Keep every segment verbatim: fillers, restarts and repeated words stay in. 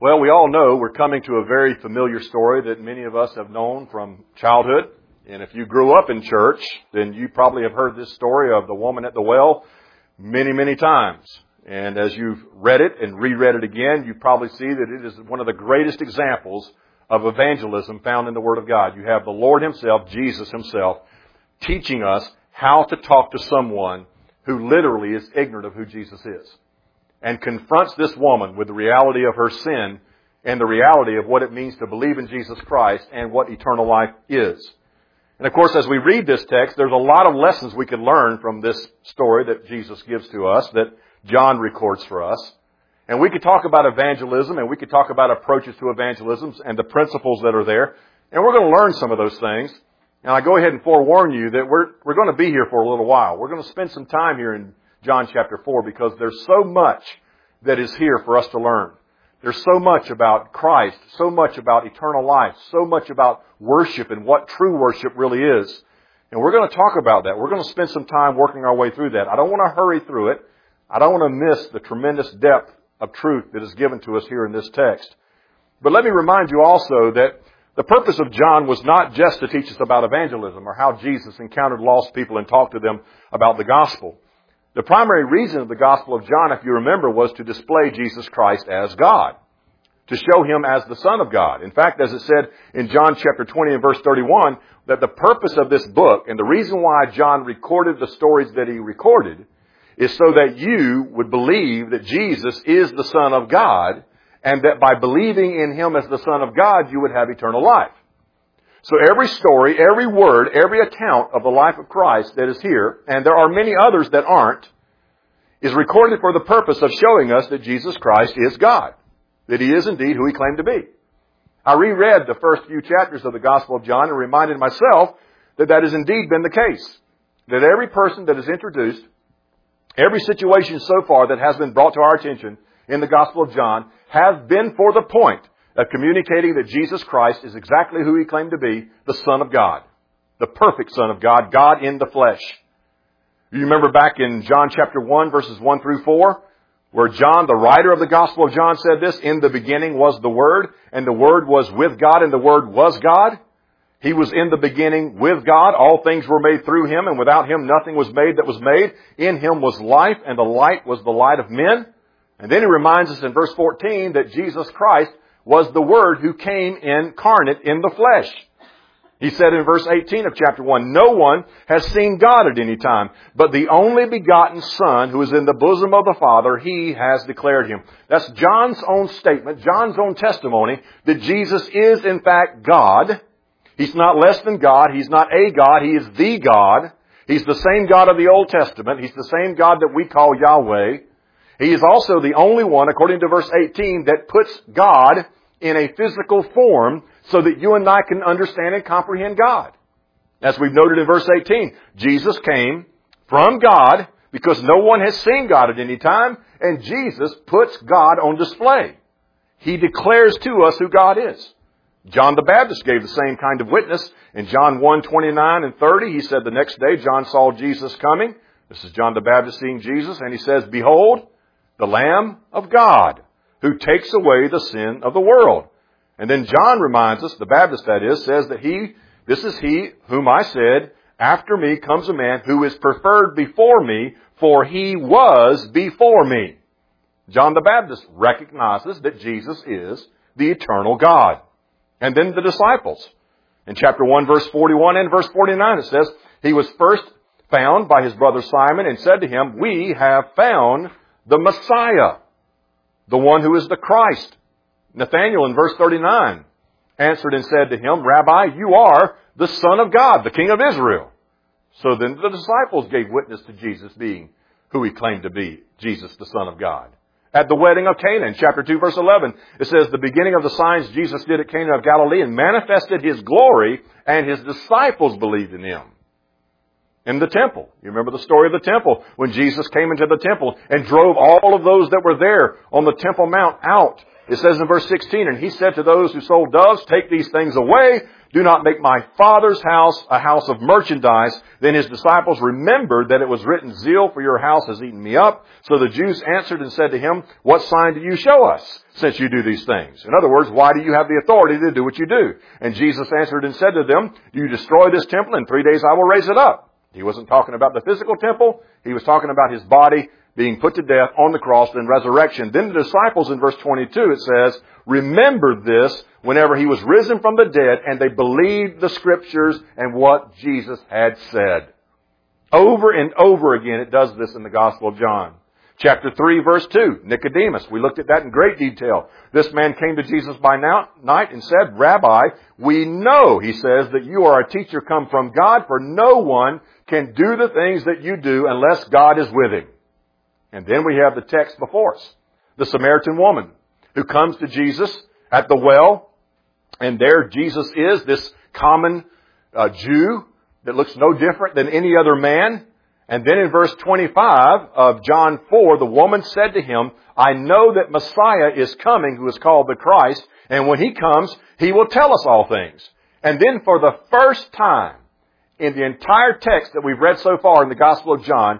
Well, we all know we're coming to a very familiar story that many of us have known from childhood. And if you grew up in church, then you probably have heard this story of the woman at the well many, many times. And as you've read it and reread it again, you probably see that it is one of the greatest examples of evangelism found in the Word of God. You have the Lord Himself, Jesus Himself, teaching us how to talk to someone who literally is ignorant of who Jesus is, and confronts this woman with the reality of her sin and the reality of what it means to believe in Jesus Christ and what eternal life is. And of course, as we read this text, there's a lot of lessons we can learn from this story that Jesus gives to us, that John records for us. And we could talk about evangelism, and we could talk about approaches to evangelism and the principles that are there. And we're going to learn some of those things. And I go ahead and forewarn you that we're, we're going to be here for a little while. We're going to spend some time here in John chapter four, because there's so much that is here for us to learn. There's so much about Christ, so much about eternal life, so much about worship and what true worship really is. And we're going to talk about that. We're going to spend some time working our way through that. I don't want to hurry through it. I don't want to miss the tremendous depth of truth that is given to us here in this text. But let me remind you also that the purpose of John was not just to teach us about evangelism or how Jesus encountered lost people and talked to them about the gospel. The primary reason of the Gospel of John, if you remember, was to display Jesus Christ as God, to show Him as the Son of God. In fact, as it said in John chapter twenty and verse thirty-one, that the purpose of this book and the reason why John recorded the stories that he recorded is so that you would believe that Jesus is the Son of God, and that by believing in Him as the Son of God, you would have eternal life. So every story, every word, every account of the life of Christ that is here, and there are many others that aren't, is recorded for the purpose of showing us that Jesus Christ is God, that He is indeed who He claimed to be. I reread the first few chapters of the Gospel of John and reminded myself that that has indeed been the case, that every person that is introduced, every situation so far that has been brought to our attention in the Gospel of John has been for the point of communicating that Jesus Christ is exactly who He claimed to be, the Son of God, the perfect Son of God, God in the flesh. You remember back in John chapter one, verses one through four, where John, the writer of the Gospel of John, said this, "In the beginning was the Word, and the Word was with God, and the Word was God. He was in the beginning with God. All things were made through Him, and without Him nothing was made that was made. In Him was life, and the light was the light of men." And then he reminds us in verse fourteen that Jesus Christ was the Word who came incarnate in the flesh. He said in verse eighteen of chapter one, "No one has seen God at any time, but the only begotten Son who is in the bosom of the Father, He has declared Him." That's John's own statement, John's own testimony that Jesus is in fact God. He's not less than God. He's not a God. He is the God. He's the same God of the Old Testament. He's the same God that we call Yahweh. He is also the only one, according to verse eighteen, that puts God in a physical form so that you and I can understand and comprehend God. As we've noted in verse eighteen, Jesus came from God because no one has seen God at any time, and Jesus puts God on display. He declares to us who God is. John the Baptist gave the same kind of witness. In John one, twenty-nine and thirty, he said the next day John saw Jesus coming. This is John the Baptist seeing Jesus, and he says, "Behold, the Lamb of God, who takes away the sin of the world." And then John reminds us, the Baptist that is, says that he, this is He whom I said, "After me comes a man who is preferred before me, for He was before me." John the Baptist recognizes that Jesus is the eternal God. And then the disciples. In chapter one, verse forty-one and verse forty-nine, it says, "He was first found by his brother Simon and said to him, 'We have found the Messiah,'" the one who is the Christ. Nathanael in verse thirty-nine answered and said to him, "Rabbi, you are the Son of God, the King of Israel." So then the disciples gave witness to Jesus being who He claimed to be, Jesus the Son of God. At the wedding of Cana, in chapter two, verse eleven, it says, "The beginning of the signs Jesus did at Cana of Galilee and manifested His glory, and His disciples believed in Him." In the temple, you remember the story of the temple, when Jesus came into the temple and drove all of those that were there on the Temple Mount out. It says in verse sixteen, "And He said to those who sold doves, 'Take these things away. do not make my Father's house a house of merchandise. Then his disciples remembered that it was written, zeal for your house has eaten me up. So the Jews answered and said to him, what sign do you show us, since you do these things? In other words, why do you have the authority to do what you do? And Jesus answered and said to them, do you destroy this temple? In three days I will raise it up. He wasn't talking about the physical temple. He was talking about his body being put to death on the cross and resurrection. Then the disciples in verse twenty-two, it says, remembered this whenever he was risen from the dead, and they believed the Scriptures and what Jesus had said. Over and over again it does this in the Gospel of John. Chapter three, verse two, Nicodemus. We looked at that in great detail. This man came to Jesus by night and said, Rabbi, we know, he says, that you are a teacher come from God, for no one can do the things that you do unless God is with him. And then we have the text before us. The Samaritan woman who comes to Jesus at the well. And there Jesus is, this common uh, Jew that looks no different than any other man. And then in verse twenty-five of John four, the woman said to him, I know that Messiah is coming, who is called the Christ. And when he comes, he will tell us all things. And then for the first time in the entire text that we've read so far in the Gospel of John,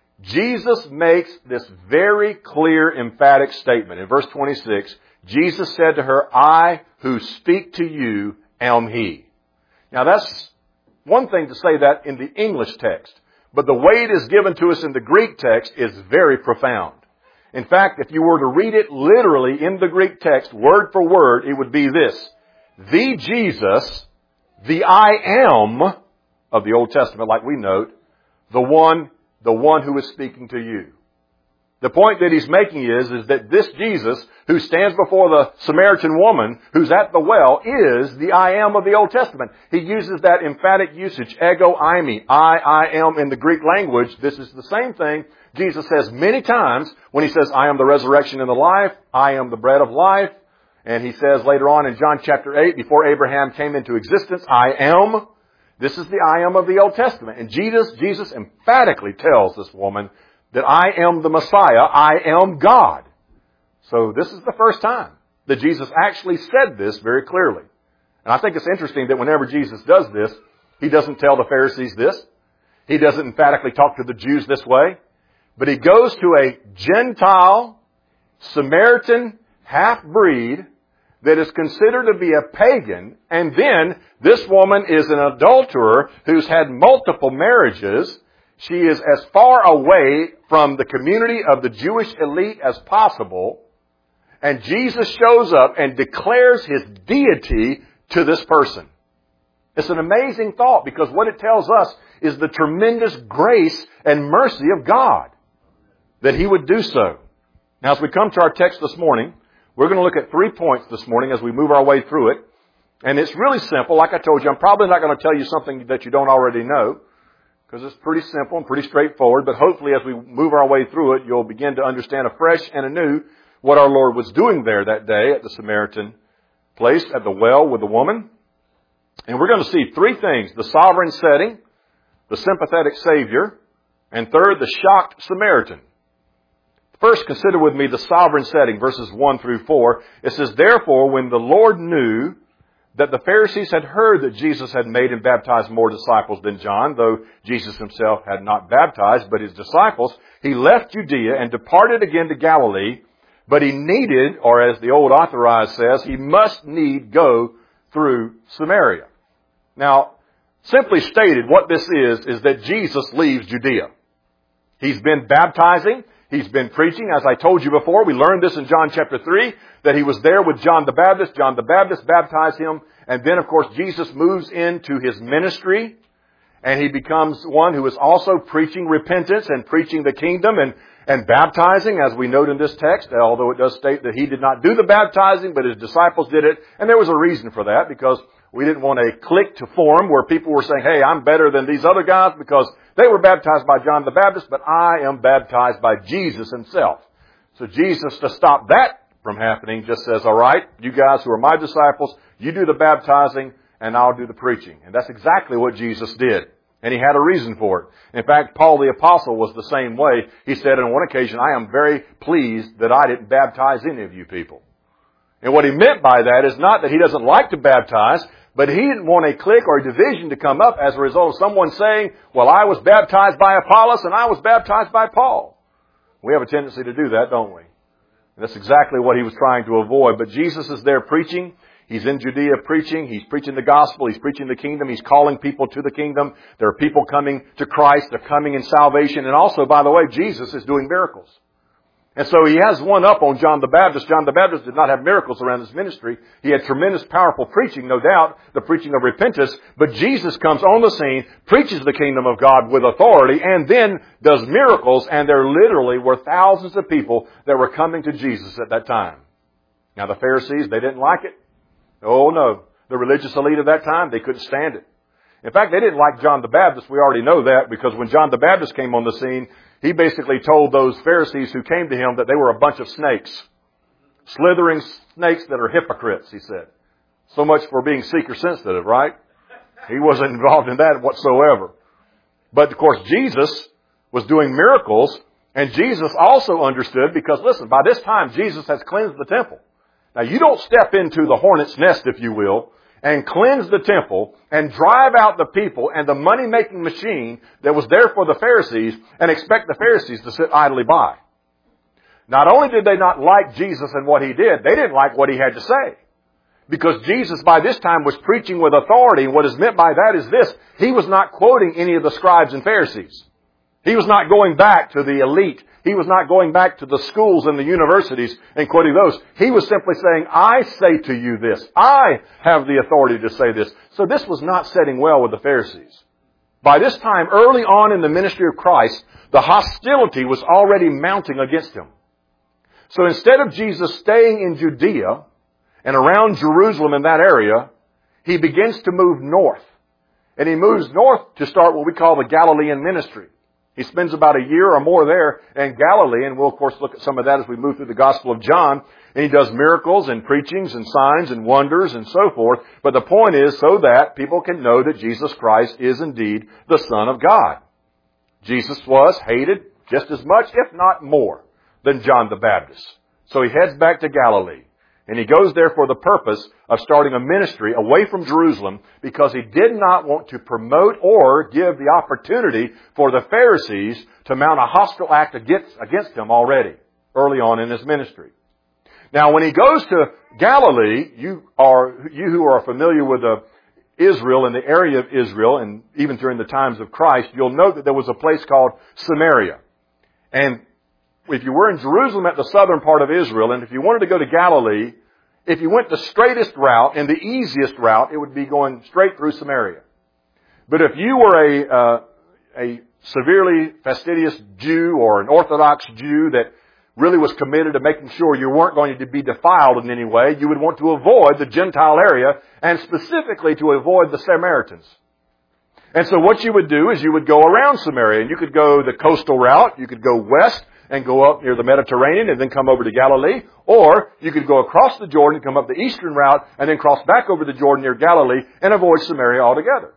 Jesus makes this very clear, emphatic statement. In verse twenty-six, Jesus said to her, I who speak to you am he. Now that's one thing to say that in the English text, but the way it is given to us in the Greek text is very profound. In fact, if you were to read it literally in the Greek text, word for word, it would be this. The Jesus, the I am of the Old Testament, like we note, the one The one who is speaking to you. The point that he's making is, is that this Jesus, who stands before the Samaritan woman, who's at the well, is the I am of the Old Testament. He uses that emphatic usage, ego eimi, I, I am in the Greek language. This is the same thing Jesus says many times when he says, I am the resurrection and the life, I am the bread of life. And he says later on in John chapter eight, before Abraham came into existence, I am. This is the I am of the Old Testament. And Jesus, Jesus emphatically tells this woman that I am the Messiah, I am God. So this is the first time that Jesus actually said this very clearly. And I think it's interesting that whenever Jesus does this, he doesn't tell the Pharisees this. He doesn't emphatically talk to the Jews this way. But he goes to a Gentile, Samaritan half-breed that is considered to be a pagan, and then this woman is an adulterer who's had multiple marriages. She is as far away from the community of the Jewish elite as possible, and Jesus shows up and declares his deity to this person. It's an amazing thought, because what it tells us is the tremendous grace and mercy of God that he would do so. Now, as we come to our text this morning, we're going to look at three points this morning as we move our way through it. And it's really simple. Like I told you, I'm probably not going to tell you something that you don't already know, because it's pretty simple and pretty straightforward. But hopefully as we move our way through it, you'll begin to understand afresh and anew what our Lord was doing there that day at the Samaritan place, at the well with the woman. And we're going to see three things: the sovereign setting, the sympathetic Savior, and third, the shocked Samaritan. First, consider with me the sovereign setting, verses one through four. It says, therefore, when the Lord knew that the Pharisees had heard that Jesus had made and baptized more disciples than John, though Jesus himself had not baptized, but his disciples, he left Judea and departed again to Galilee. But he needed, or as the old authorized says, he must need go through Samaria. Now, simply stated, what this is, is that Jesus leaves Judea. He's been baptizing. He's been preaching. As I told you before, we learned this in John chapter three, that he was there with John the Baptist. John the Baptist baptized him. And then, of course, Jesus moves into his ministry. And he becomes one who is also preaching repentance and preaching the kingdom and, and baptizing, as we note in this text, although it does state that he did not do the baptizing, but his disciples did it. And there was a reason for that, because we didn't want a clique to form where people were saying, hey, I'm better than these other guys because they were baptized by John the Baptist, but I am baptized by Jesus himself. So Jesus, to stop that from happening, just says, all right, you guys who are my disciples, you do the baptizing and I'll do the preaching. And that's exactly what Jesus did. And he had a reason for it. In fact, Paul the Apostle was the same way. He said on one occasion, I am very pleased that I didn't baptize any of you people. And what he meant by that is not that he doesn't like to baptize, but he didn't want a clique or a division to come up as a result of someone saying, well, I was baptized by Apollos and I was baptized by Paul. We have a tendency to do that, don't we? And that's exactly what he was trying to avoid. But Jesus is there preaching. He's in Judea preaching. He's preaching the gospel. He's preaching the kingdom. He's calling people to the kingdom. There are people coming to Christ. They're coming in salvation. And also, by the way, Jesus is doing miracles. And so he has one up on John the Baptist. John the Baptist did not have miracles around his ministry. He had tremendous, powerful preaching, no doubt, the preaching of repentance. But Jesus comes on the scene, preaches the kingdom of God with authority, and then does miracles. And there literally were thousands of people that were coming to Jesus at that time. Now the Pharisees, they didn't like it. Oh no. The religious elite of that time, they couldn't stand it. In fact, they didn't like John the Baptist. We already know that because when John the Baptist came on the scene, he basically told those Pharisees who came to him that they were a bunch of snakes. Slithering snakes that are hypocrites, he said. So much for being seeker sensitive, right? He wasn't involved in that whatsoever. But of course, Jesus was doing miracles, and Jesus also understood because, listen, by this time, Jesus has cleansed the temple. Now, you don't step into the hornet's nest, if you will, and cleanse the temple and drive out the people and the money-making machine that was there for the Pharisees and expect the Pharisees to sit idly by. Not only did they not like Jesus and what he did, they didn't like what he had to say. Because Jesus by this time was preaching with authority, and what is meant by that is this: he was not quoting any of the scribes and Pharisees. He was not going back to the elite. He was not going back to the schools and the universities and quoting those. He was simply saying, I say to you this. I have the authority to say this. So this was not setting well with the Pharisees. By this time, early on in the ministry of Christ, the hostility was already mounting against him. So instead of Jesus staying in Judea and around Jerusalem in that area, he begins to move north. And he moves north to start what we call the Galilean ministry. He spends about a year or more there in Galilee, and we'll of course look at some of that as we move through the Gospel of John. And he does miracles and preachings and signs and wonders and so forth. But the point is so that people can know that Jesus Christ is indeed the Son of God. Jesus was hated just as much, if not more, than John the Baptist. So he heads back to Galilee. And he goes there for the purpose of starting a ministry away from Jerusalem because he did not want to promote or give the opportunity for the Pharisees to mount a hostile act against, against him already early on in his ministry. Now, when he goes to Galilee, you are you who are familiar with the Israel and the area of Israel, and even during the times of Christ, you'll note that there was a place called Samaria. And if you were in Jerusalem at the southern part of Israel, and if you wanted to go to Galilee, if you went the straightest route and the easiest route, it would be going straight through Samaria. But if you were a, uh, a severely fastidious Jew or an Orthodox Jew that really was committed to making sure you weren't going to be defiled in any way, you would want to avoid the Gentile area and specifically to avoid the Samaritans. And so what you would do is you would go around Samaria, and you could go the coastal route, you could go west, and go up near the Mediterranean and then come over to Galilee. Or you could go across the Jordan and come up the eastern route and then cross back over the Jordan near Galilee and avoid Samaria altogether.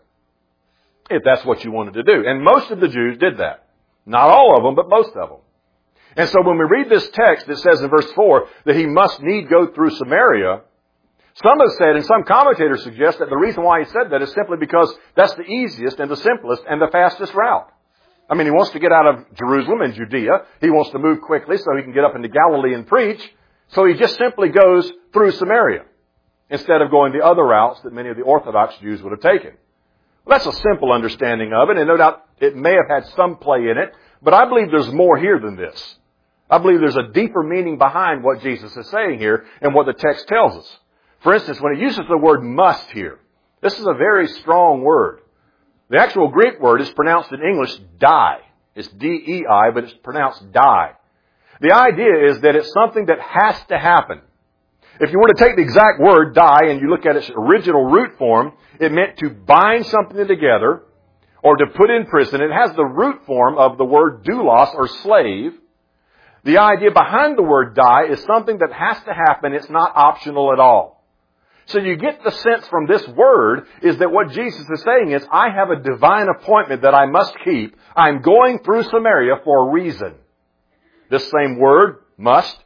If that's what you wanted to do. And most of the Jews did that. Not all of them, but most of them. And so when we read this text, it says in verse four that he must need go through Samaria. Some have said, and some commentators suggest, that the reason why he said that is simply because that's the easiest and the simplest and the fastest route. I mean, he wants to get out of Jerusalem and Judea. He wants to move quickly so he can get up into Galilee and preach. So he just simply goes through Samaria instead of going the other routes that many of the Orthodox Jews would have taken. Well, that's a simple understanding of it, and no doubt it may have had some play in it, but I believe there's more here than this. I believe there's a deeper meaning behind what Jesus is saying here and what the text tells us. For instance, when it uses the word must here, this is a very strong word. The actual Greek word is pronounced in English die. It's D E I, but it's pronounced die. The idea is that it's something that has to happen. If you were to take the exact word die and you look at its original root form, it meant to bind something together or to put in prison. It has the root form of the word doulos or slave. The idea behind the word die is something that has to happen. It's not optional at all. So you get the sense from this word is that what Jesus is saying is, I have a divine appointment that I must keep. I'm going through Samaria for a reason. This same word, must,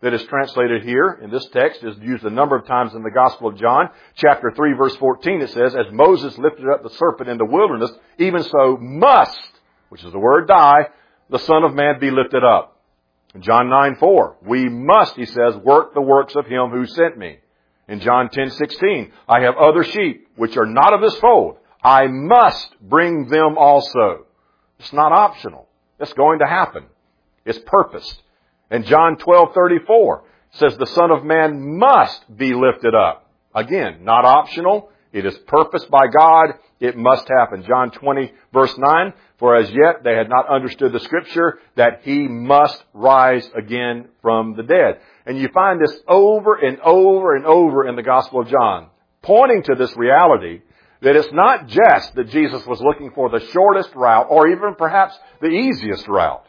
that is translated here in this text is used a number of times in the Gospel of John. Chapter three, verse fourteen, it says, as Moses lifted up the serpent in the wilderness, even so must, which is the word die, the Son of Man be lifted up. In John nine, four, we must, he says, work the works of him who sent me. In John ten, sixteen, I have other sheep which are not of this fold. I must bring them also. It's not optional. It's going to happen. It's purposed. And John twelve, thirty-four says the Son of Man must be lifted up. Again, not optional. It is purposed by God. It must happen. John twenty, verse nine, for as yet they had not understood the Scripture that he must rise again from the dead. And you find this over and over and over in the Gospel of John, pointing to this reality that it's not just that Jesus was looking for the shortest route or even perhaps the easiest route,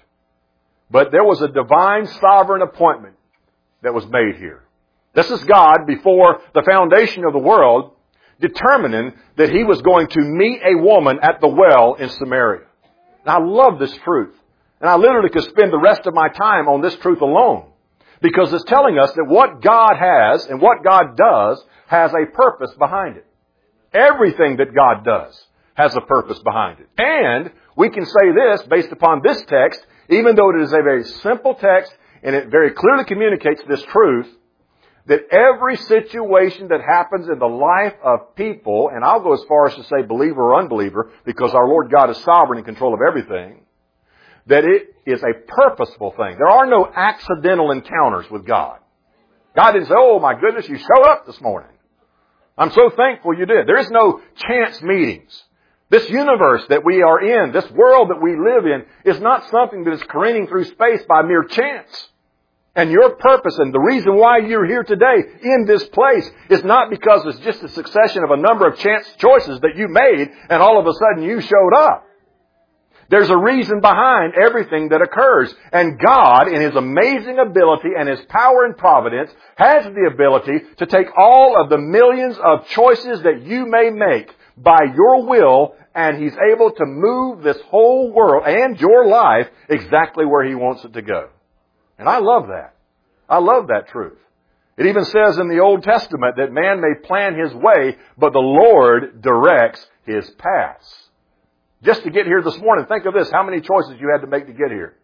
but there was a divine sovereign appointment that was made here. This is God before the foundation of the world determining that he was going to meet a woman at the well in Samaria. And I love this truth. And I literally could spend the rest of my time on this truth alone, because it's telling us that what God has and what God does has a purpose behind it. Everything that God does has a purpose behind it. And we can say this based upon this text, even though it is a very simple text and it very clearly communicates this truth, that every situation that happens in the life of people, and I'll go as far as to say believer or unbeliever, because our Lord God is sovereign in control of everything, that it is a purposeful thing. There are no accidental encounters with God. God didn't say, oh my goodness, you showed up this morning. I'm so thankful you did. There is no chance meetings. This universe that we are in, this world that we live in, is not something that is careening through space by mere chance. And your purpose and the reason why you're here today in this place is not because it's just a succession of a number of chance choices that you made and all of a sudden you showed up. There's a reason behind everything that occurs. And God, in His amazing ability and His power and providence, has the ability to take all of the millions of choices that you may make by your will, and He's able to move this whole world and your life exactly where He wants it to go. And I love that. I love that truth. It even says in the Old Testament that man may plan his way, but the Lord directs his paths. Just to get here this morning, think of this. How many choices you had to make to get here?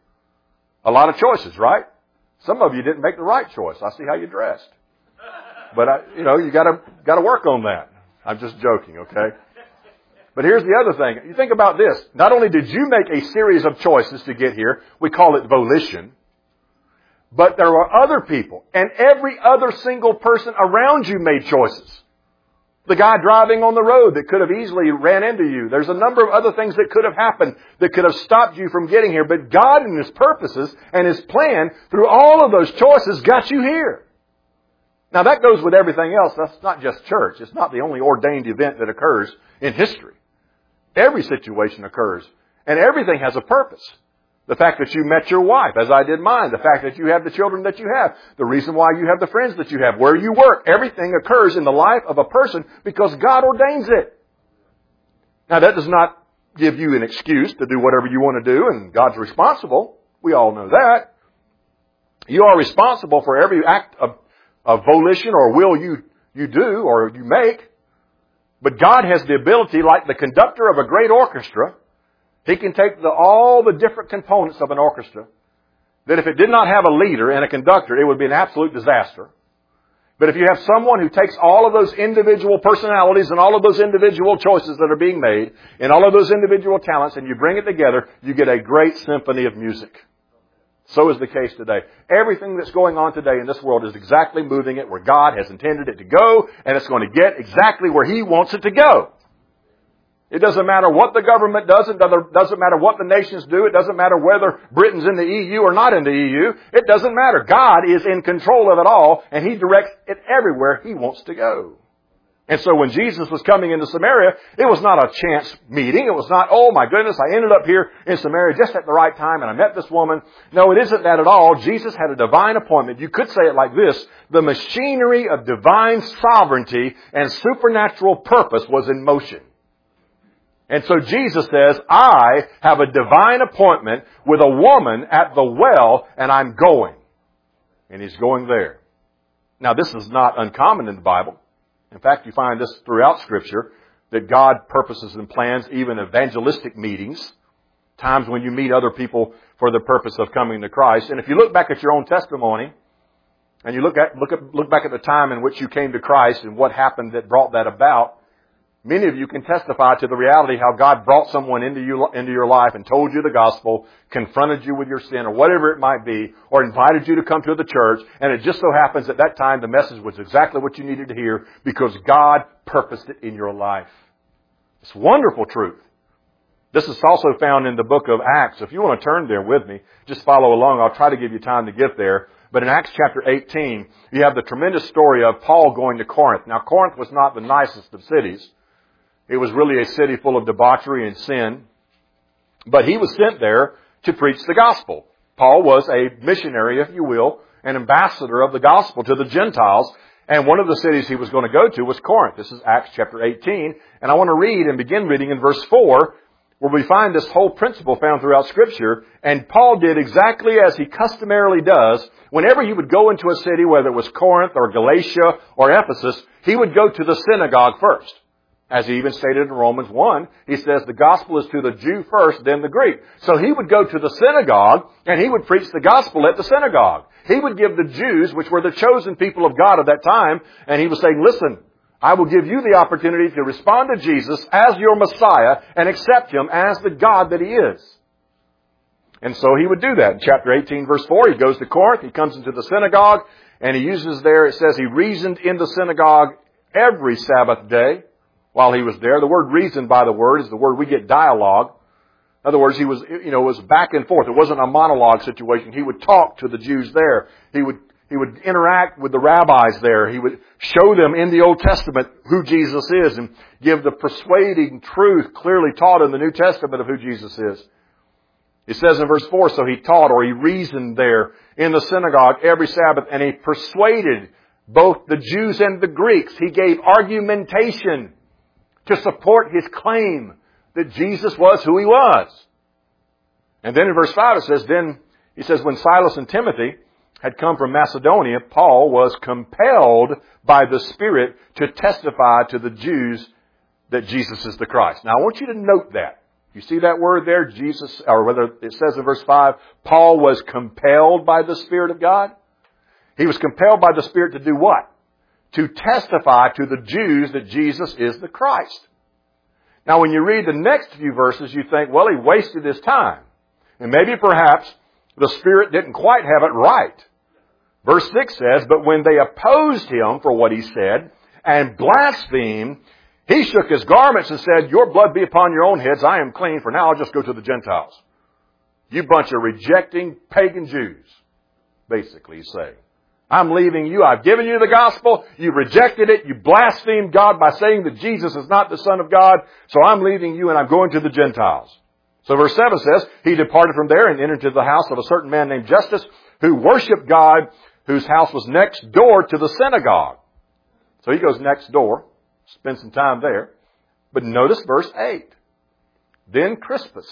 A lot of choices, right? Some of you didn't make the right choice. I see how you dressed. But, I, you know, you gotta, gotta work on that. I'm just joking, okay? But here's the other thing. You think about this. Not only did you make a series of choices to get here, we call it volition, but there were other people, and every other single person around you made choices. The guy driving on the road that could have easily ran into you. There's a number of other things that could have happened that could have stopped you from getting here. But God in His purposes and His plan through all of those choices got you here. Now that goes with everything else. That's not just church. It's not the only ordained event that occurs in history. Every situation occurs. And everything has a purpose. The fact that you met your wife, as I did mine. The fact that you have the children that you have. The reason why you have the friends that you have. Where you work. Everything occurs in the life of a person because God ordains it. Now that does not give you an excuse to do whatever you want to do, and God's responsible. We all know that. You are responsible for every act of, of volition or will you, you do or you make. But God has the ability, like the conductor of a great orchestra, He can take the, all the different components of an orchestra, that if it did not have a leader and a conductor, it would be an absolute disaster. But if you have someone who takes all of those individual personalities and all of those individual choices that are being made and all of those individual talents and you bring it together, you get a great symphony of music. So is the case today. Everything that's going on today in this world is exactly moving it where God has intended it to go, and it's going to get exactly where He wants it to go. It doesn't matter what the government does. It doesn't matter what the nations do. It doesn't matter whether Britain's in the E U or not in the E U. It doesn't matter. God is in control of it all, and He directs it everywhere He wants to go. And so when Jesus was coming into Samaria, it was not a chance meeting. It was not, oh my goodness, I ended up here in Samaria just at the right time and I met this woman. No, it isn't that at all. Jesus had a divine appointment. You could say it like this. The machinery of divine sovereignty and supernatural purpose was in motion. And so Jesus says, I have a divine appointment with a woman at the well, and I'm going. And he's going there. Now, this is not uncommon in the Bible. In fact, you find this throughout Scripture, that God purposes and plans even evangelistic meetings, times when you meet other people for the purpose of coming to Christ. And if you look back at your own testimony, and you look at, look at, look back at the time in which you came to Christ and what happened that brought that about, many of you can testify to the reality how God brought someone into you, into your life and told you the gospel, confronted you with your sin or whatever it might be, or invited you to come to the church, and it just so happens at that time the message was exactly what you needed to hear because God purposed it in your life. It's wonderful truth. This is also found in the book of Acts. If you want to turn there with me, just follow along. I'll try to give you time to get there. But in Acts chapter eighteen, you have the tremendous story of Paul going to Corinth. Now, Corinth was not the nicest of cities. It was really a city full of debauchery and sin. But he was sent there to preach the gospel. Paul was a missionary, if you will, an ambassador of the gospel to the Gentiles. And one of the cities he was going to go to was Corinth. This is Acts chapter eighteen. And I want to read and begin reading in verse four, where we find this whole principle found throughout Scripture. And Paul did exactly as he customarily does. Whenever he would go into a city, whether it was Corinth or Galatia or Ephesus, he would go to the synagogue first. As he even stated in Romans one, he says the gospel is to the Jew first, then the Greek. So he would go to the synagogue and he would preach the gospel at the synagogue. He would give the Jews, which were the chosen people of God at that time, and he was saying, listen, I will give you the opportunity to respond to Jesus as your Messiah and accept Him as the God that He is. And so he would do that. In chapter eighteen, verse four, he goes to Corinth, he comes into the synagogue, and he uses there, it says he reasoned in the synagogue every Sabbath day while he was there. The word reason, by the word, is the word we get dialogue. In other words, he was, you know, it was back and forth. It wasn't a monologue situation. He would talk to the Jews there. He would He would interact with the rabbis there. He would show them in the Old Testament who Jesus is and give the persuading truth clearly taught in the New Testament of who Jesus is. It says in verse four, so he taught or he reasoned there in the synagogue every Sabbath, and he persuaded both the Jews and the Greeks. He gave argumentation to support his claim that Jesus was who He was. And then in verse five it says, then he says, when Silas and Timothy had come from Macedonia, Paul was compelled by the Spirit to testify to the Jews that Jesus is the Christ. Now I want you to note that. You see that word there, Jesus, or whether it says in verse five, Paul was compelled by the Spirit of God. He was compelled by the Spirit to do what? To testify to the Jews that Jesus is the Christ. Now when you read the next few verses, you think, well, he wasted his time. And maybe perhaps the Spirit didn't quite have it right. Verse six says, but when they opposed him for what he said and blasphemed, he shook his garments and said, your blood be upon your own heads. I am clean, for now I'll just go to the Gentiles. You bunch of rejecting pagan Jews, basically he's saying. I'm leaving you. I've given you the gospel. You rejected it. You blasphemed God by saying that Jesus is not the Son of God. So I'm leaving you and I'm going to the Gentiles. So verse seven says, he departed from there and entered into the house of a certain man named Justus, who worshiped God, whose house was next door to the synagogue. So he goes next door, spends some time there. But notice verse eight. Then Crispus,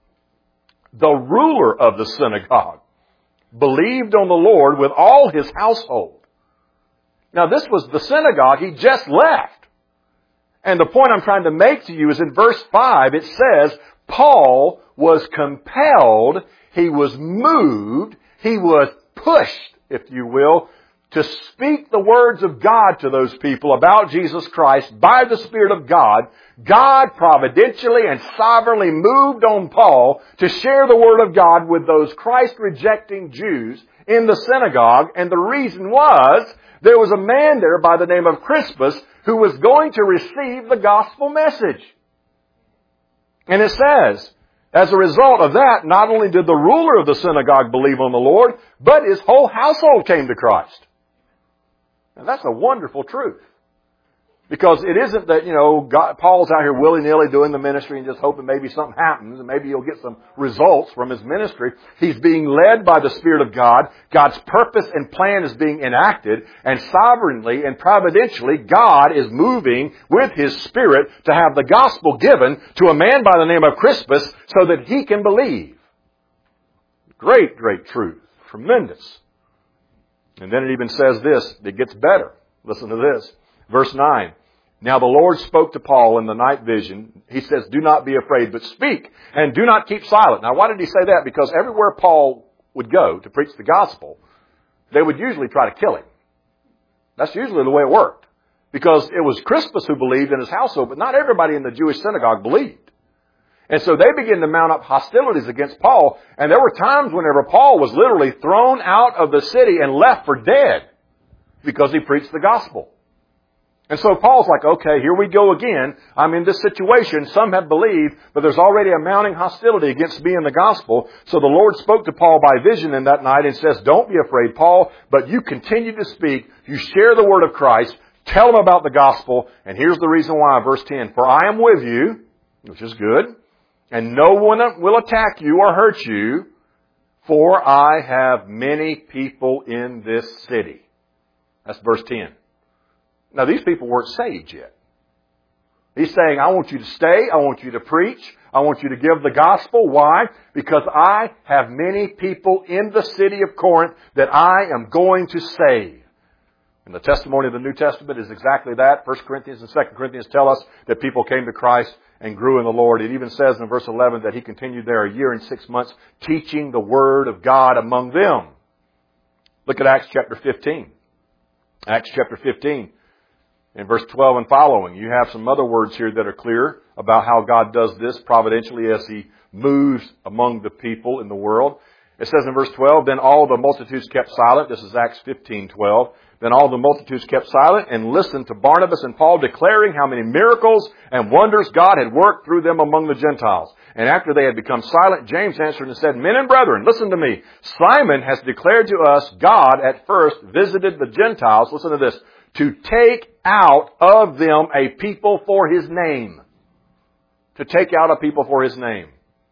the ruler of the synagogue, believed on the Lord with all his household. Now this was the synagogue he just left. And the point I'm trying to make to you is in verse five, it says, Paul was compelled, he was moved, he was pushed, if you will, to speak the words of God to those people about Jesus Christ by the Spirit of God. God providentially and sovereignly moved on Paul to share the Word of God with those Christ-rejecting Jews in the synagogue. And the reason was there was a man there by the name of Crispus who was going to receive the gospel message. And it says, as a result of that, not only did the ruler of the synagogue believe on the Lord, but his whole household came to Christ. And that's a wonderful truth. Because it isn't that, you know, God, Paul's out here willy-nilly doing the ministry and just hoping maybe something happens and maybe he'll get some results from his ministry. He's being led by the Spirit of God. God's purpose and plan is being enacted, and sovereignly and providentially God is moving with His Spirit to have the gospel given to a man by the name of Crispus so that he can believe. Great, great truth. Tremendous. And then it even says this, it gets better. Listen to this. Verse nine. Now the Lord spoke to Paul in the night vision. He says, do not be afraid, but speak, and do not keep silent. Now why did he say that? Because everywhere Paul would go to preach the gospel, they would usually try to kill him. That's usually the way it worked. Because it was Crispus who believed in his household, but not everybody in the Jewish synagogue believed. And so they began to mount up hostilities against Paul, and there were times whenever Paul was literally thrown out of the city and left for dead because he preached the gospel. And so Paul's like, okay, here we go again. I'm in this situation. Some have believed, but there's already a mounting hostility against me in the gospel. So the Lord spoke to Paul by vision in that night and says, don't be afraid, Paul, but you continue to speak. You share the word of Christ. Tell them about the gospel. And here's the reason why, verse ten. For I am with you, which is good, and no one will attack you or hurt you, for I have many people in this city. That's verse ten. Now, these people weren't saved yet. He's saying, I want you to stay. I want you to preach. I want you to give the gospel. Why? Because I have many people in the city of Corinth that I am going to save. And the testimony of the New Testament is exactly that. First Corinthians and Second Corinthians tell us that people came to Christ and grew in the Lord. It even says in verse eleven that he continued there a year and six months teaching the word of God among them. Look at Acts chapter fifteen. Acts chapter fifteen. In verse twelve and following, you have some other words here that are clear about how God does this providentially as He moves among the people in the world. It says in verse twelve, then all the multitudes kept silent. This is Acts fifteen twelve. Then all the multitudes kept silent and listened to Barnabas and Paul declaring how many miracles and wonders God had worked through them among the Gentiles. And after they had become silent, James answered and said, men and brethren, listen to me. Simon has declared to us God at first visited the Gentiles. Listen to this. To take out of them a people for His name. To take out a people for His name.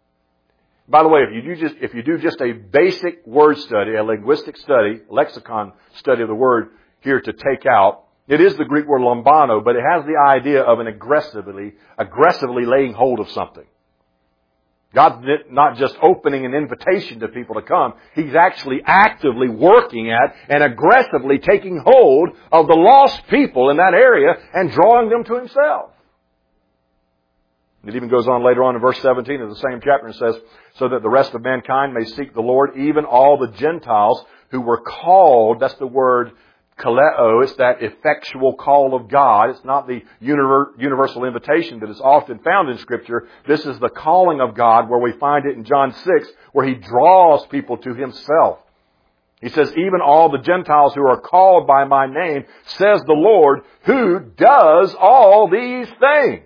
By the way, if you do just, if you do just a basic word study, a linguistic study, lexicon study of the word here to take out, it is the Greek word lambano, but it has the idea of an aggressively, aggressively laying hold of something. God's not just opening an invitation to people to come. He's actually actively working at and aggressively taking hold of the lost people in that area and drawing them to Himself. It even goes on later on in verse seventeen of the same chapter and says, so that the rest of mankind may seek the Lord, even all the Gentiles who were called. That's the word kaleo. It's that effectual call of God. It's not the universal invitation that is often found in Scripture. This is the calling of God where we find it in John six, where He draws people to Himself. He says, even all the Gentiles who are called by my name, says the Lord, who does all these things.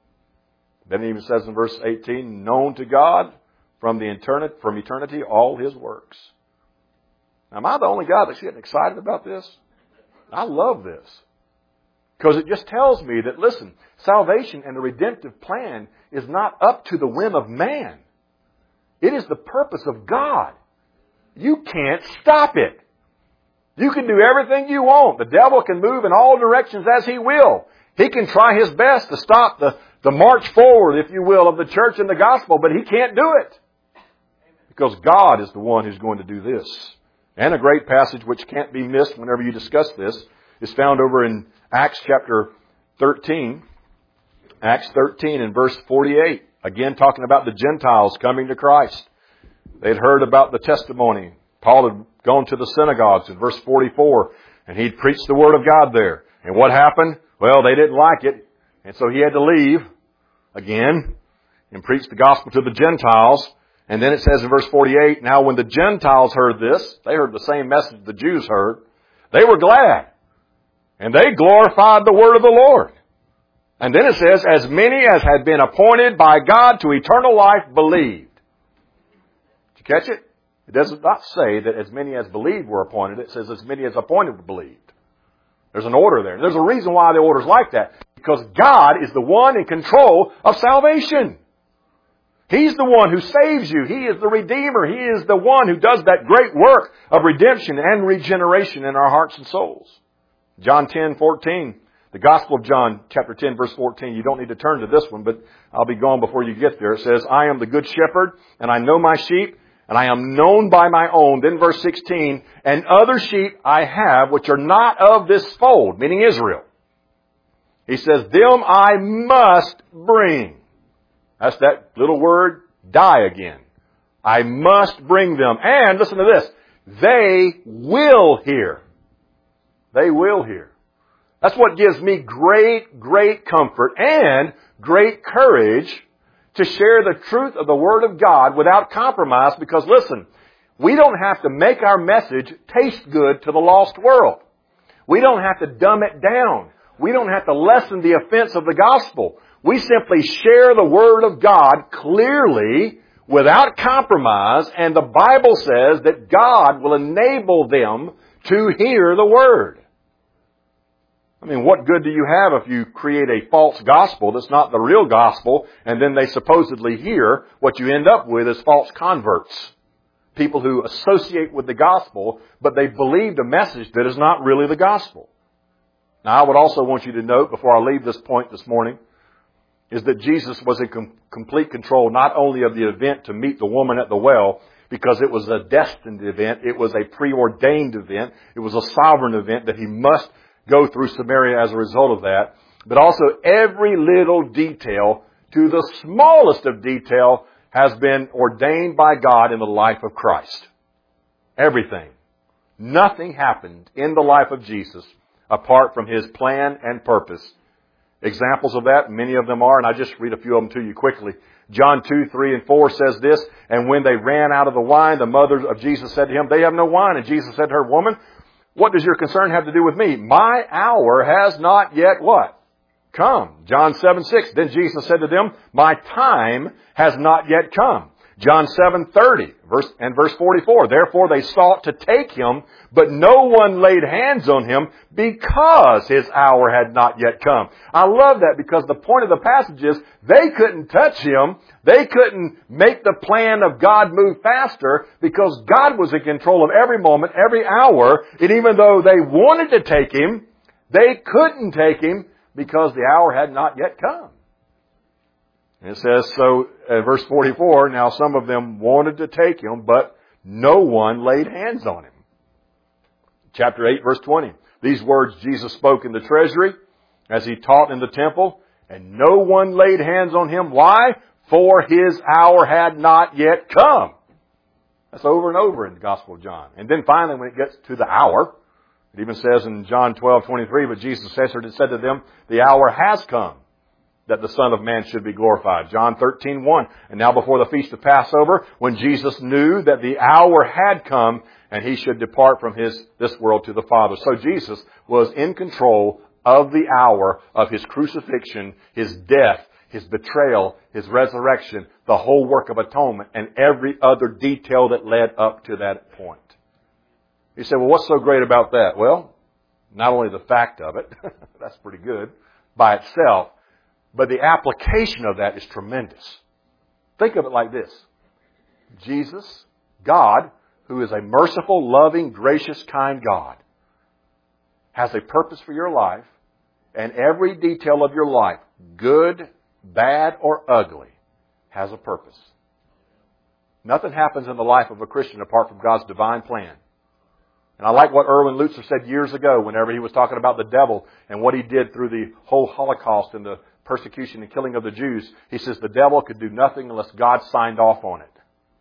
Then He even says in verse eighteen, known to God from the eternity, from eternity all His works. Now, am I the only guy that's getting excited about this? I love this. Because it just tells me that, listen, salvation and the redemptive plan is not up to the whim of man. It is the purpose of God. You can't stop it. You can do everything you want. The devil can move in all directions as he will. He can try his best to stop the, the march forward, if you will, of the church and the gospel, but he can't do it. Because God is the one who's going to do this. And a great passage which can't be missed whenever you discuss this is found over in Acts chapter thirteen. Acts thirteen and verse forty-eight. Again, talking about the Gentiles coming to Christ. They'd heard about the testimony. Paul had gone to the synagogues in verse forty-four, and he'd preached the Word of God there. And what happened? Well, they didn't like it, and so he had to leave again and preach the gospel to the Gentiles. And then it says in verse forty-eight, now when the Gentiles heard this, they heard the same message the Jews heard, they were glad. And they glorified the word of the Lord. And then it says, as many as had been appointed by God to eternal life believed. Did you catch it? It does not say that as many as believed were appointed. It says as many as appointed believed. There's an order there. There's a reason why the order's like that. Because God is the one in control of salvation. He's the one who saves you. He is the Redeemer. He is the one who does that great work of redemption and regeneration in our hearts and souls. John ten fourteen, the Gospel of John, chapter ten, verse fourteen. You don't need to turn to this one, but I'll be gone before you get there. It says, I am the good shepherd, and I know my sheep, and I am known by my own. Then verse sixteen, and other sheep I have which are not of this fold, meaning Israel. He says, them I must bring. That's that little word, die again. I must bring them. And listen to this, they will hear. They will hear. That's what gives me great, great comfort and great courage to share the truth of the Word of God without compromise, because listen, we don't have to make our message taste good to the lost world. We don't have to dumb it down. We don't have to lessen the offense of the gospel. We simply share the Word of God clearly without compromise, and the Bible says that God will enable them to hear the Word. I mean, what good do you have if you create a false gospel that's not the real gospel, and then they supposedly hear? What you end up with is false converts. People who associate with the gospel, but they believed a message that is not really the gospel. Now, I would also want you to note, before I leave this point this morning, is that Jesus was in com- complete control not only of the event to meet the woman at the well, because it was a destined event, it was a preordained event, it was a sovereign event that He must go through Samaria as a result of that, but also every little detail, to the smallest of detail, has been ordained by God in the life of Christ. Everything. Nothing happened in the life of Jesus apart from His plan and purpose. Examples of that, many of them are, and I just read a few of them to you quickly. John two, three, and four says this, and when they ran out of the wine, the mother of Jesus said to Him, they have no wine. And Jesus said to her, woman, what does your concern have to do with me? My hour has not yet what? Come. John seven, six. Then Jesus said to them, my time has not yet come. John seven, thirty verse, and verse forty-four. Therefore they sought to take Him, but no one laid hands on Him because His hour had not yet come. I love that, because the point of the passage is they couldn't touch Him. They couldn't make the plan of God move faster, because God was in control of every moment, every hour. And even though they wanted to take Him, they couldn't take Him because the hour had not yet come. And it says, so, uh, verse forty-four, now some of them wanted to take Him, but no one laid hands on Him. Chapter eight, verse twenty. These words Jesus spoke in the treasury as He taught in the temple, and no one laid hands on Him. Why? For His hour had not yet come. That's over and over in the Gospel of John. And then finally, when it gets to the hour, it even says in John twelve, twenty-three, but Jesus answered and said to them, the hour has come that the Son of Man should be glorified. John thirteen, one. And now before the feast of Passover, when Jesus knew that the hour had come and He should depart from his this world to the Father. So Jesus was in control of the hour of His crucifixion, His death, His betrayal, His resurrection, the whole work of atonement, and every other detail that led up to that point. You say, well, what's so great about that? Well, not only the fact of it, that's pretty good by itself, but the application of that is tremendous. Think of it like this. Jesus, God, who is a merciful, loving, gracious, kind God, has a purpose for your life, and every detail of your life, good, bad, or ugly, has a purpose. Nothing happens in the life of a Christian apart from God's divine plan. And I like what Erwin Lutzer said years ago whenever he was talking about the devil and what he did through the whole Holocaust and the persecution and killing of the Jews. He says the devil could do nothing unless God signed off on it.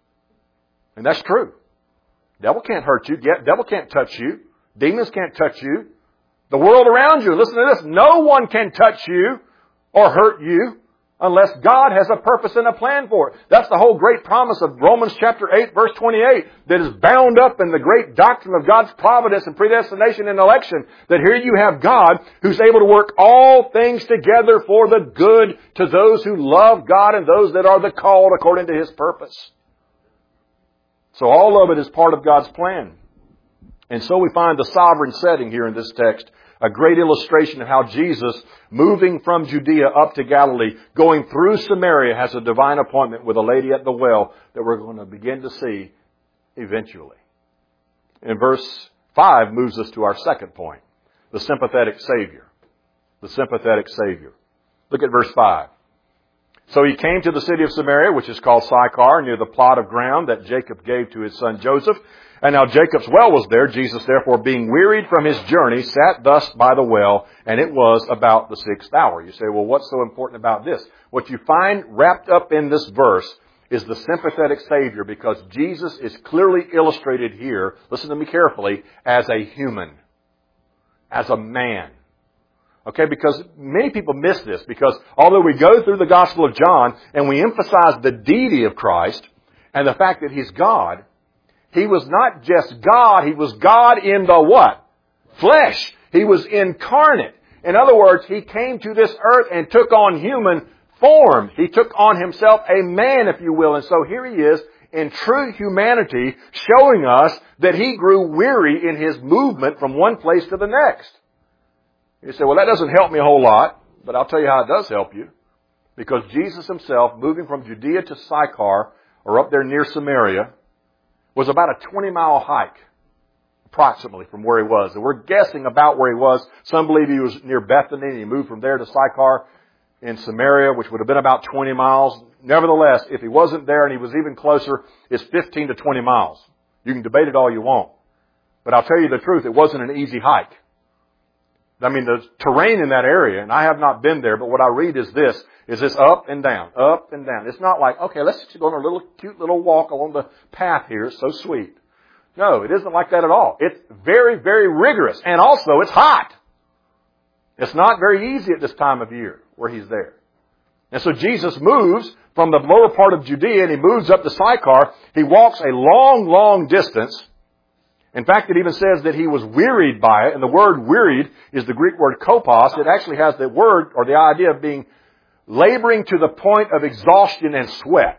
And that's true. The devil can't hurt you. The devil can't touch you. Demons can't touch you. The world around you, listen to this, no one can touch you or hurt you unless God has a purpose and a plan for it. That's the whole great promise of Romans chapter eight, verse twenty-eight, that is bound up in the great doctrine of God's providence and predestination and election. That here you have God who's able to work all things together for the good to those who love God and those that are the called according to His purpose. So all of it is part of God's plan. And so we find the sovereign setting here in this text. A great illustration of how Jesus, moving from Judea up to Galilee, going through Samaria, has a divine appointment with a lady at the well that we're going to begin to see eventually. And verse five moves us to our second point, the sympathetic Savior. The sympathetic Savior. Look at verse five. So he came to the city of Samaria, which is called Sychar, near the plot of ground that Jacob gave to his son Joseph. And now Jacob's well was there. Jesus, therefore, being wearied from his journey, sat thus by the well, and it was about the sixth hour. You say, well, what's so important about this? What you find wrapped up in this verse is the sympathetic Savior, because Jesus is clearly illustrated here, listen to me carefully, as a human, as a man. Okay, because many people miss this, because although we go through the Gospel of John and we emphasize the deity of Christ and the fact that He's God, He was not just God, He was God in the what? Flesh. He was incarnate. In other words, He came to this earth and took on human form. He took on Himself a man, if you will. And so here He is in true humanity, showing us that He grew weary in His movement from one place to the next. You say, well, that doesn't help me a whole lot, but I'll tell you how it does help you. Because Jesus Himself, moving from Judea to Sychar, or up there near Samaria, was about a twenty mile hike, approximately, from where He was. And we're guessing about where He was. Some believe He was near Bethany, and He moved from there to Sychar in Samaria, which would have been about twenty miles. Nevertheless, if He wasn't there and He was even closer, it's fifteen to twenty miles. You can debate it all you want. But I'll tell you the truth, it wasn't an easy hike. I mean, the terrain in that area, and I have not been there, but what I read is this, is this up and down, up and down. It's not like, okay, let's just go on a little cute little walk along the path here. It's so sweet. No, it isn't like that at all. It's very, very rigorous. And also, it's hot. It's not very easy at this time of year where He's there. And so Jesus moves from the lower part of Judea and He moves up to Sychar. He walks a long, long distance. In fact, it even says that He was wearied by it. And the word wearied is the Greek word kopos. It actually has the word or the idea of being laboring to the point of exhaustion and sweat.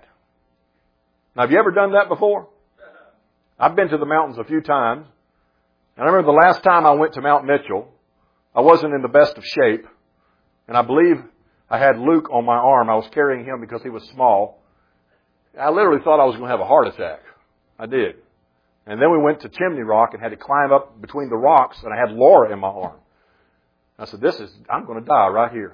Now, have you ever done that before? I've been to the mountains a few times. And I remember the last time I went to Mount Mitchell, I wasn't in the best of shape. And I believe I had Luke on my arm. I was carrying him because he was small. I literally thought I was going to have a heart attack. I did. And then we went to Chimney Rock and had to climb up between the rocks, and I had Laura in my arm. I said, this is, I'm going to die right here.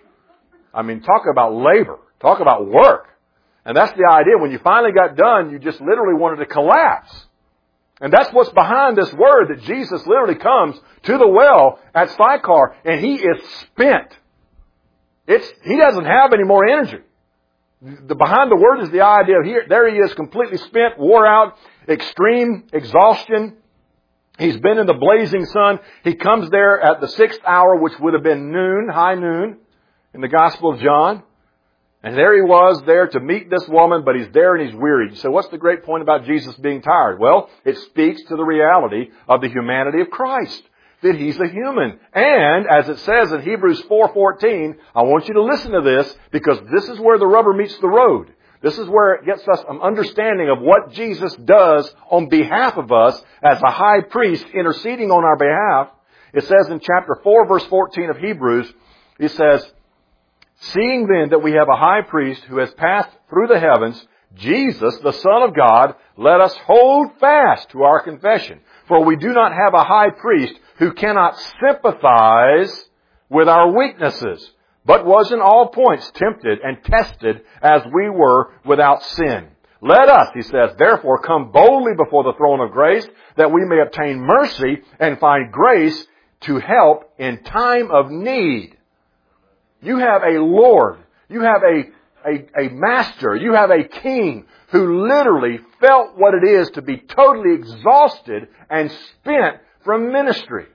I mean, talk about labor. Talk about work. And that's the idea. When you finally got done, you just literally wanted to collapse. And that's what's behind this word, that Jesus literally comes to the well at Sychar, and He is spent. It's, He doesn't have any more energy. The, behind the word is the idea of here, there He is, completely spent, wore out, extreme exhaustion. He's been in the blazing sun. He comes there at the sixth hour, which would have been noon, high noon, in the Gospel of John. And there He was there to meet this woman, but He's there and He's wearied. You say, what's the great point about Jesus being tired? Well, it speaks to the reality of the humanity of Christ, that He's a human. And, as it says in Hebrews four fourteen, I want you to listen to this, because this is where the rubber meets the road. This is where it gets us an understanding of what Jesus does on behalf of us as a high priest interceding on our behalf. It says in chapter four, verse fourteen of Hebrews, it says, seeing then that we have a high priest who has passed through the heavens, Jesus, the Son of God, let us hold fast to our confession. For we do not have a high priest who cannot sympathize with our weaknesses, but was in all points tempted and tested as we were without sin. Let us, he says, therefore come boldly before the throne of grace, that we may obtain mercy and find grace to help in time of need. You have a Lord, you have a, a, a master, you have a king who literally felt what it is to be totally exhausted and spent from ministry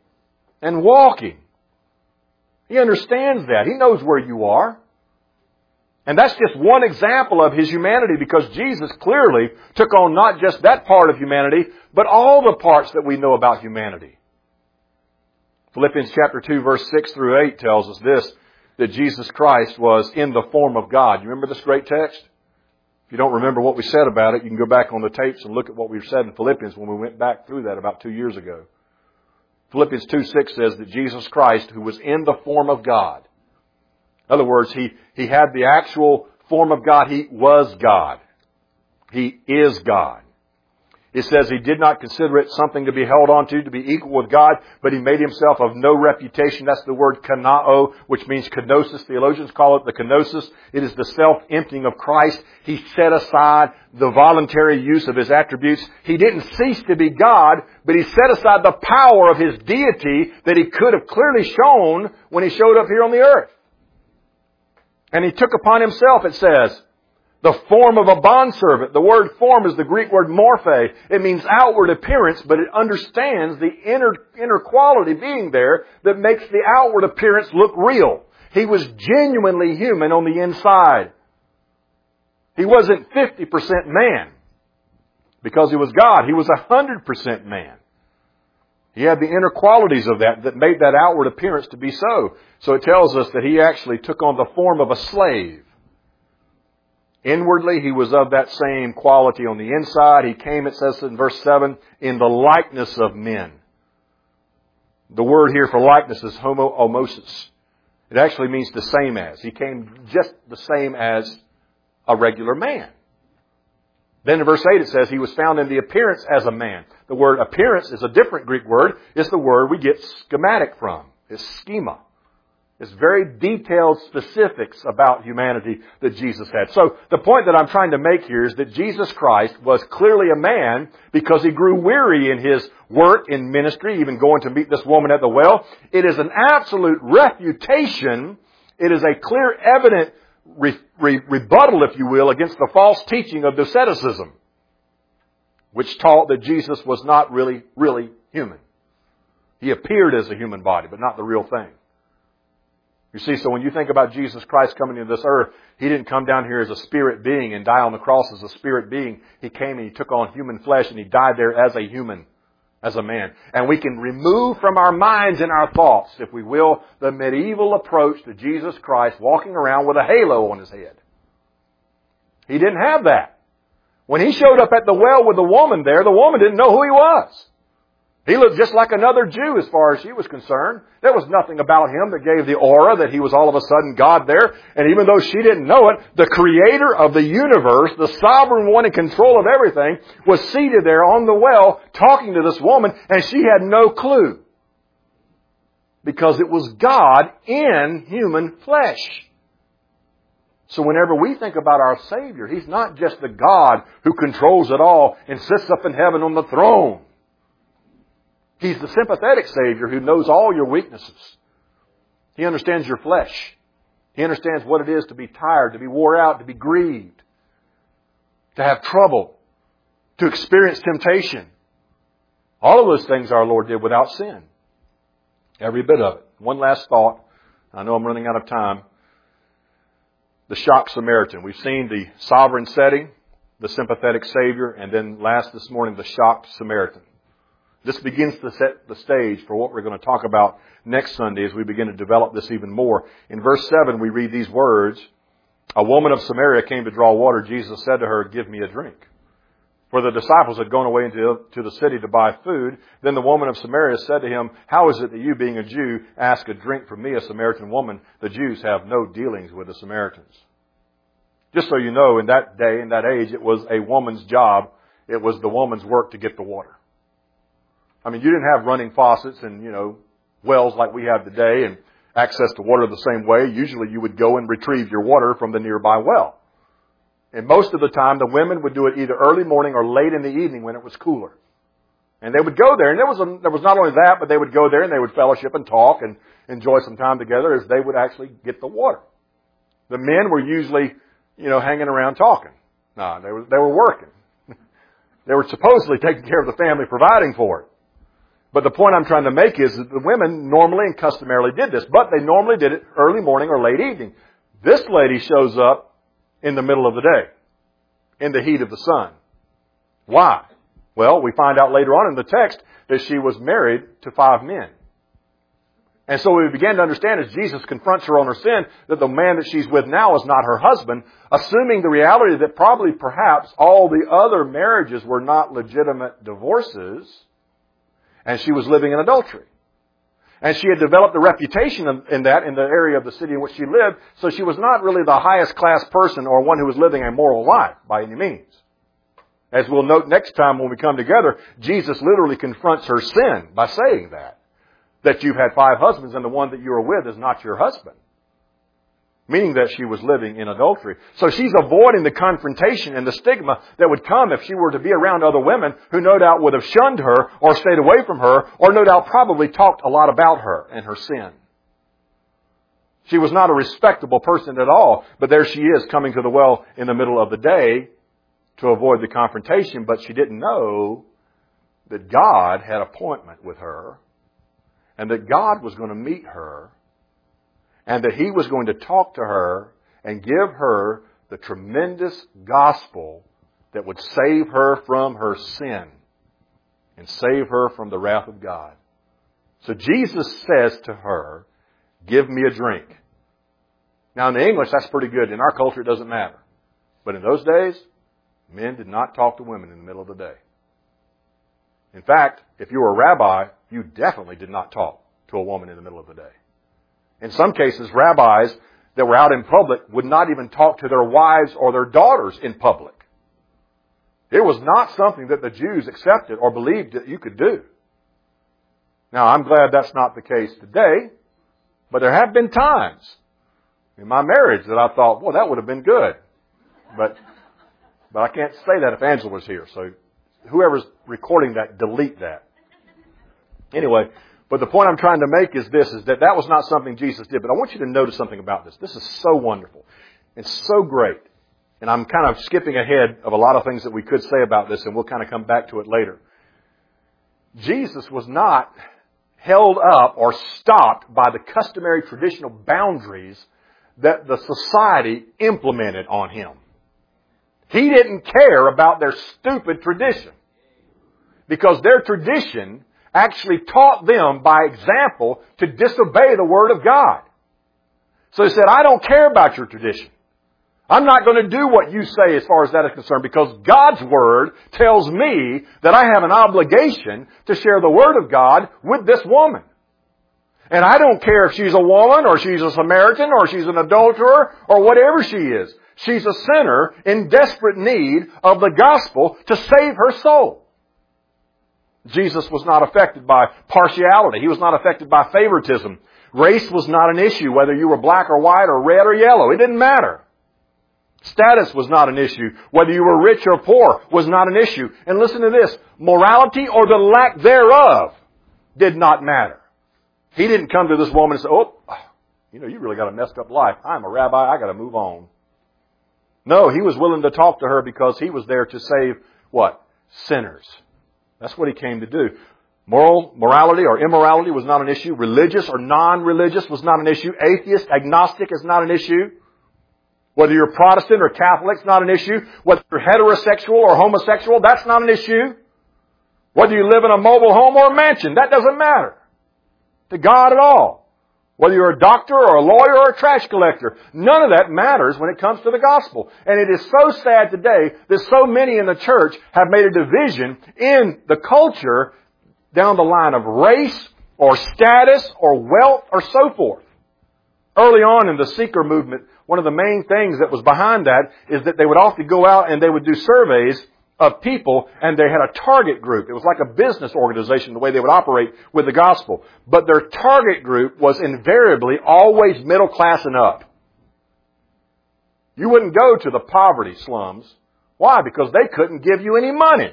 and walking. He understands that. He knows where you are. And that's just one example of His humanity, because Jesus clearly took on not just that part of humanity, but all the parts that we know about humanity. Philippians chapter two, verse six through eight tells us this, that Jesus Christ was in the form of God. You remember this great text? If you don't remember what we said about it, you can go back on the tapes and look at what we said in Philippians when we went back through that about two years ago. Philippians two six says that Jesus Christ, who was in the form of God. In other words, He, he had the actual form of God. He was God. He is God. It says he did not consider it something to be held on to, to be equal with God, but he made himself of no reputation. That's the word kanao, which means kenosis. Theologians call it the kenosis. It is the self-emptying of Christ. He set aside the voluntary use of his attributes. He didn't cease to be God, but he set aside the power of his deity that he could have clearly shown when he showed up here on the earth. And he took upon himself, it says, the form of a bondservant. The word form is the Greek word morphe. It means outward appearance, but it understands the inner, inner quality being there that makes the outward appearance look real. He was genuinely human on the inside. He wasn't fifty percent man because he was God. He was one hundred percent man. He had the inner qualities of that that made that outward appearance to be so. So it tells us that he actually took on the form of a slave. Inwardly, he was of that same quality on the inside. He came, it says in verse seven, in the likeness of men. The word here for likeness is homooumosis. It actually means the same as. He came just the same as a regular man. Then in verse eight it says he was found in the appearance as a man. The word appearance is a different Greek word. It's the word we get schematic from. It's schema. It's very detailed specifics about humanity that Jesus had. So the point that I'm trying to make here is that Jesus Christ was clearly a man because he grew weary in his work in ministry, even going to meet this woman at the well. It is an absolute refutation. It is a clear, evident re- re- rebuttal, if you will, against the false teaching of Doceticism, which taught that Jesus was not really, really human. He appeared as a human body, but not the real thing. You see, so when you think about Jesus Christ coming into this earth, He didn't come down here as a spirit being and die on the cross as a spirit being. He came and He took on human flesh and He died there as a human, as a man. And we can remove from our minds and our thoughts, if we will, the medieval approach to Jesus Christ walking around with a halo on His head. He didn't have that. When He showed up at the well with the woman there, the woman didn't know who He was. He looked just like another Jew as far as she was concerned. There was nothing about Him that gave the aura that He was all of a sudden God there. And even though she didn't know it, the Creator of the universe, the sovereign one in control of everything, was seated there on the well talking to this woman, and she had no clue. Because it was God in human flesh. So whenever we think about our Savior, He's not just the God who controls it all and sits up in heaven on the throne. He's the sympathetic Savior who knows all your weaknesses. He understands your flesh. He understands what it is to be tired, to be wore out, to be grieved, to have trouble, to experience temptation. All of those things our Lord did without sin. Every bit of it. One last thought. I know I'm running out of time. The shocked Samaritan. We've seen the sovereign setting, the sympathetic Savior, and then last this morning, the shocked Samaritan. This begins to set the stage for what we're going to talk about next Sunday as we begin to develop this even more. In verse seven, we read these words, "A woman of Samaria came to draw water. Jesus said to her, 'Give me a drink.' For the disciples had gone away into to the city to buy food. Then the woman of Samaria said to him, 'How is it that you, being a Jew, ask a drink from me, a Samaritan woman? The Jews have no dealings with the Samaritans.'" Just so you know, in that day, in that age, it was a woman's job. It was the woman's work to get the water. I mean, you didn't have running faucets and, you know, wells like we have today and access to water the same way. Usually you would go and retrieve your water from the nearby well. And most of the time, the women would do it either early morning or late in the evening when it was cooler. And they would go there. And there was, a, there was not only that, but they would go there and they would fellowship and talk and enjoy some time together as they would actually get the water. The men were usually, you know, hanging around talking. No, they were, they were working. They were supposedly taking care of the family, providing for it. But the point I'm trying to make is that the women normally and customarily did this, but they normally did it early morning or late evening. This lady shows up in the middle of the day, in the heat of the sun. Why? Well, we find out later on in the text that she was married to five men. And so we begin to understand as Jesus confronts her on her sin that the man that she's with now is not her husband, assuming the reality that probably perhaps all the other marriages were not legitimate divorces. And she was living in adultery. And she had developed a reputation in that in the area of the city in which she lived. So she was not really the highest class person or one who was living a moral life by any means. As we'll note next time when we come together, Jesus literally confronts her sin by saying that. That you've had five husbands and the one that you are with is not your husband. Meaning that she was living in adultery. So she's avoiding the confrontation and the stigma that would come if she were to be around other women who no doubt would have shunned her or stayed away from her or no doubt probably talked a lot about her and her sin. She was not a respectable person at all, but there she is coming to the well in the middle of the day to avoid the confrontation, but she didn't know that God had an appointment with her and that God was going to meet her and that He was going to talk to her and give her the tremendous gospel that would save her from her sin and save her from the wrath of God. So Jesus says to her, "Give me a drink." Now in the English, that's pretty good. In our culture, it doesn't matter. But in those days, men did not talk to women in the middle of the day. In fact, if you were a rabbi, you definitely did not talk to a woman in the middle of the day. In some cases, rabbis that were out in public would not even talk to their wives or their daughters in public. It was not something that the Jews accepted or believed that you could do. Now, I'm glad that's not the case today, but there have been times in my marriage that I thought, well, that would have been good. But but I can't say that if Angela was here. So whoever's recording that, delete that. Anyway, but the point I'm trying to make is this, is that that was not something Jesus did. But I want you to notice something about this. This is so wonderful and so great. And I'm kind of skipping ahead of a lot of things that we could say about this, and we'll kind of come back to it later. Jesus was not held up or stopped by the customary traditional boundaries that the society implemented on Him. He didn't care about their stupid tradition, because their tradition actually taught them by example to disobey the Word of God. So He said, I don't care about your tradition. I'm not going to do what you say as far as that is concerned, because God's Word tells me that I have an obligation to share the Word of God with this woman. And I don't care if she's a woman or she's a Samaritan or she's an adulterer or whatever she is. She's a sinner in desperate need of the gospel to save her soul. Jesus was not affected by partiality. He was not affected by favoritism. Race was not an issue, whether you were black or white or red or yellow. It didn't matter. Status was not an issue. Whether you were rich or poor was not an issue. And listen to this. Morality or the lack thereof did not matter. He didn't come to this woman and say, oh, you know, you really got a messed up life. I'm a rabbi. I got to move on. No, He was willing to talk to her because He was there to save what? Sinners. That's what He came to do. Moral, morality or immorality was not an issue. Religious or non-religious was not an issue. Atheist, agnostic is not an issue. Whether you're Protestant or Catholic, it's not an issue. Whether you're heterosexual or homosexual, that's not an issue. Whether you live in a mobile home or a mansion, that doesn't matter to God at all. Whether you're a doctor or a lawyer or a trash collector, none of that matters when it comes to the gospel. And it is so sad today that so many in the church have made a division in the culture down the line of race or status or wealth or so forth. Early on in the seeker movement, one of the main things that was behind that is that they would often go out and they would do surveys of people, and they had a target group. It was like a business organization, the way they would operate with the gospel. But their target group was invariably always middle class and up. You wouldn't go to the poverty slums. Why? Because they couldn't give you any money.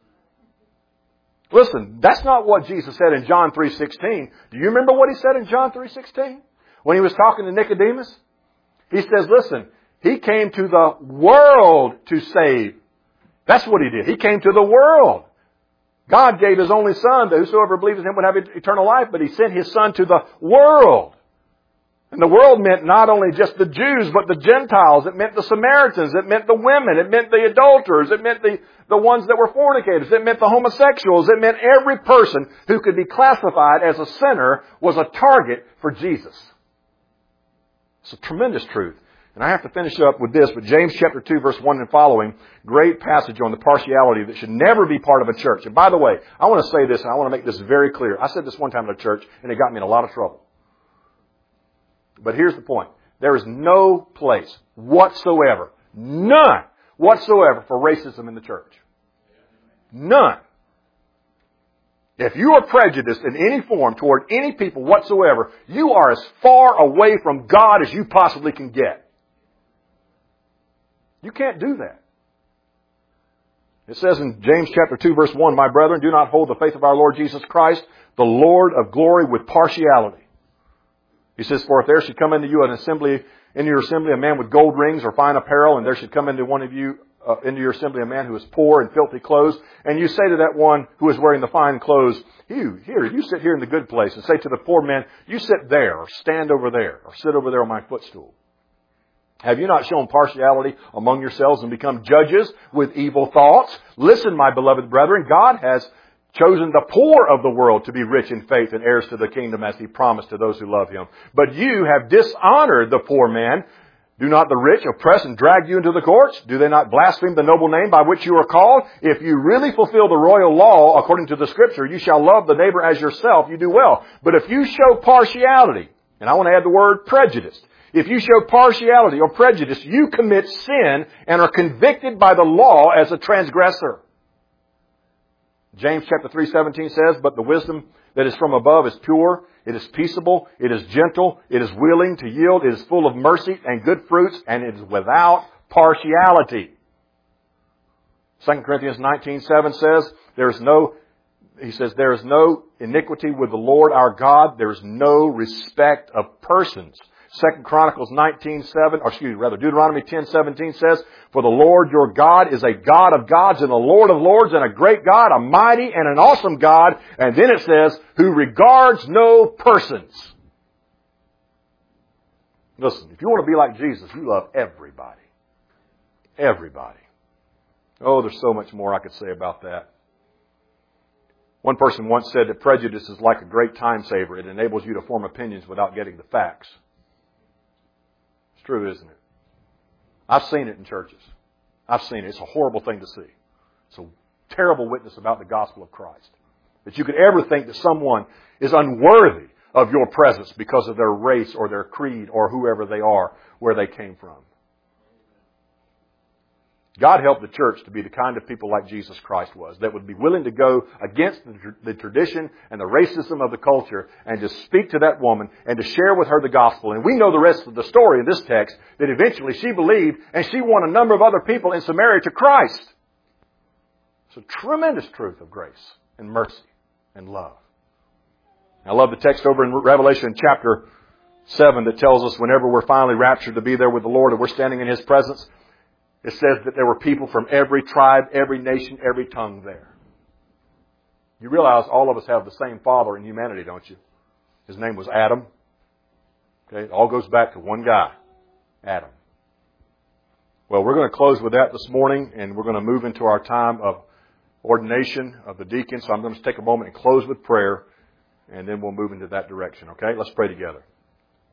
Listen, that's not what Jesus said in John three sixteen. Do you remember what He said in John three sixteen? When He was talking to Nicodemus? He says, listen, He came to the world to save. That's what He did. He came to the world. God gave His only Son that whosoever believes in Him would have eternal life, but He sent His Son to the world. And the world meant not only just the Jews, but the Gentiles. It meant the Samaritans. It meant the women. It meant the adulterers. It meant the, the ones that were fornicators. It meant the homosexuals. It meant every person who could be classified as a sinner was a target for Jesus. It's a tremendous truth. And I have to finish up with this, but James chapter two, verse one and following, great passage on the partiality that should never be part of a church. And by the way, I want to say this, and I want to make this very clear. I said this one time in a church, and it got me in a lot of trouble. But here's the point. There is no place whatsoever, none whatsoever, for racism in the church. None. If you are prejudiced in any form toward any people whatsoever, you are as far away from God as you possibly can get. You can't do that. It says in James chapter two verse one, "My brethren, do not hold the faith of our Lord Jesus Christ, the Lord of glory, with partiality." He says, "For if there should come into you an assembly, into your assembly a man with gold rings or fine apparel, and there should come into one of you, uh, into your assembly a man who is poor and filthy clothes, and you say to that one who is wearing the fine clothes, you, here, you sit here in the good place, and say to the poor man, you sit there, or stand over there, or sit over there on my footstool. Have you not shown partiality among yourselves and become judges with evil thoughts? Listen, my beloved brethren, God has chosen the poor of the world to be rich in faith and heirs to the kingdom as He promised to those who love Him. But you have dishonored the poor man. Do not the rich oppress and drag you into the courts? Do they not blaspheme the noble name by which you are called? If you really fulfill the royal law according to the Scripture, you shall love the neighbor as yourself, you do well. But if you show partiality, and I want to add the word prejudice, if you show partiality or prejudice, you commit sin and are convicted by the law as a transgressor. James chapter three seventeen says, "But the wisdom that is from above is pure, it is peaceable, it is gentle, it is willing to yield, it is full of mercy and good fruits, and it is without partiality." Second Corinthians nineteen seven says, "There is no," he says, "there is no iniquity with the Lord our God. There is no respect of persons." Second Chronicles nineteen seven, or excuse me, rather Deuteronomy ten seventeen says, "For the Lord your God is a God of gods and a Lord of lords and a great God, a mighty and an awesome God." And then it says, "who regards no persons." Listen, if you want to be like Jesus, you love everybody. Everybody. Oh, there's so much more I could say about that. One person once said that prejudice is like a great time saver. It enables you to form opinions without getting the facts. It's true, isn't it? I've seen it in churches. I've seen it. It's a horrible thing to see. It's a terrible witness about the gospel of Christ. That you could ever think that someone is unworthy of your presence because of their race or their creed or whoever they are, where they came from. God help the church to be the kind of people like Jesus Christ was, that would be willing to go against the, the tradition and the racism of the culture and to speak to that woman and to share with her the gospel. And we know the rest of the story in this text, that eventually she believed and she won a number of other people in Samaria to Christ. It's a tremendous truth of grace and mercy and love. I love the text over in Revelation chapter seven that tells us whenever we're finally raptured to be there with the Lord and we're standing in His presence, it says that there were people from every tribe, every nation, every tongue there. You realize all of us have the same father in humanity, don't you? His name was Adam. Okay, it all goes back to one guy, Adam. Well, we're going to close with that this morning, and we're going to move into our time of ordination of the deacons. So I'm going to take a moment and close with prayer, and then we'll move into that direction. Okay, let's pray together.